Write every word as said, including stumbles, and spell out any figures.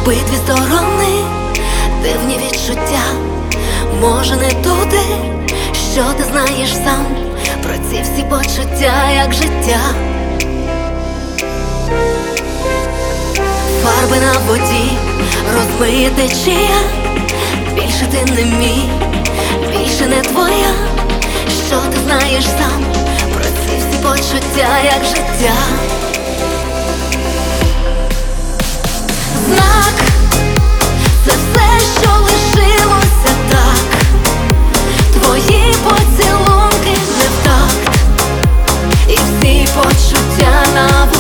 обидві сторони, дивні відчуття. Може не туди, що ти знаєш сам, про ці всі почуття, як життя. Фарби на воді, розмиє течія. Більше ти не мій, більше не твоя. Що ти знаєш сам, про ці всі почуття, як життя. Знак — це все, що лишилося так. Твої поцілунки не в такт, і всі почуття на